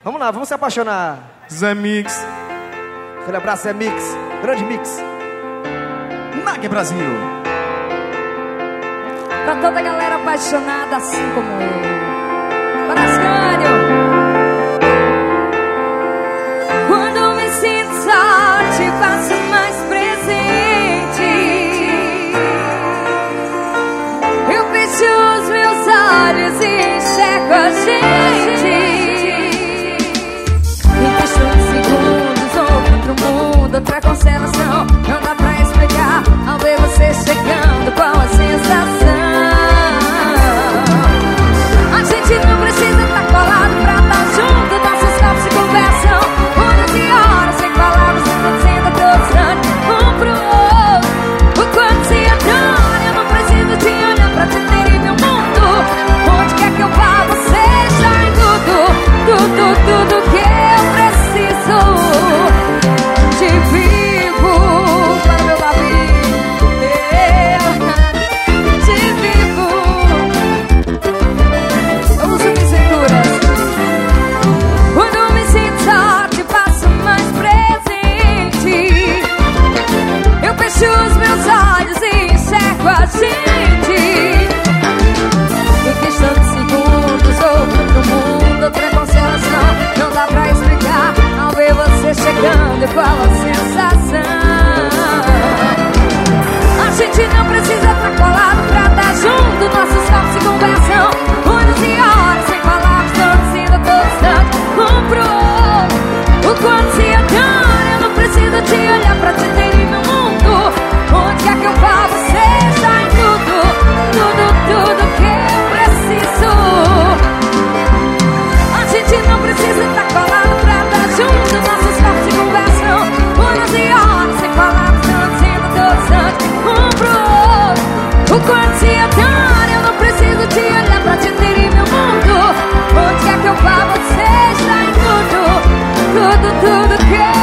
Vamos lá, vamos se apaixonar. Zé Mix. Aquele abraço, Zé Mix. Grande Mix. Nag Brasil. Pra toda a galera apaixonada assim como eu. Parascânio. Quando me sinto só, te faço mais presente. Eu fecho os meus olhos e enxergo a gente. Em questão de segundos, outro mundo, outra constelação. Não dá pra explicar ao ver você chegando, qual a sensação. A gente não precisa estar colado pra estar junto. Nossos corpos se conversam, horas e horas sem palavras, acontecendo a todo instante, um pro outro. O quanto se adora, eu não preciso te olhar pra te ter em meu mundo. Onde quer que eu vá, você está em tudo que eu preciso. Te vivo para meu amigo, eu te vivo. Eu uso minhas cinturas. Quando me sinto só, te faço mais presente. Eu fecho os meus olhos e enxergo a gente. Em questão de segundos, outro mundo, outra constelação. Não dá pra explicar ao ver você chegando, qual a sensação. A gente não precisa estar colado pra estar junto. Nossos corpos se conversam, horas e horas sem palavras, torcendo a todo instante, um pro outro. O quanto se adora, eu não preciso te olhar pra te ter em meu mundo. Onde quer que eu vá, você está em tudo que eu preciso. A gente não precisa estar colado pra estar junto. Nossos corpos se conversam, horas e horas sem palavras, torcendo a todo instante, um pro outro. O quanto se adora, eu não preciso te olhar pra te ter em meu mundo. Onde quer que eu vá, você está em tudo que